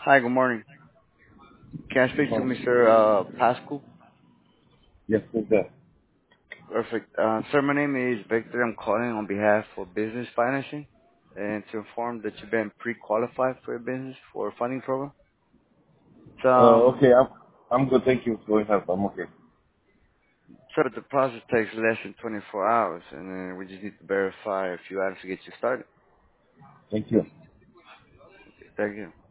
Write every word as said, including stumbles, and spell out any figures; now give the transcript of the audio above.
Hi, good morning. Can I speak to Um, mister Uh, Pascu? yes, is that? Perfect. Uh, sir, my name is Victor. I'm calling on behalf of business financing and to inform that you've been pre-qualified for your business for a funding program. So, Uh, um, okay, I'm I'm good. Thank you for your help. I'm okay. sir, the process takes less than twenty-four hours, and then we just need to verify a few items to get you started. Thank you. Thank you.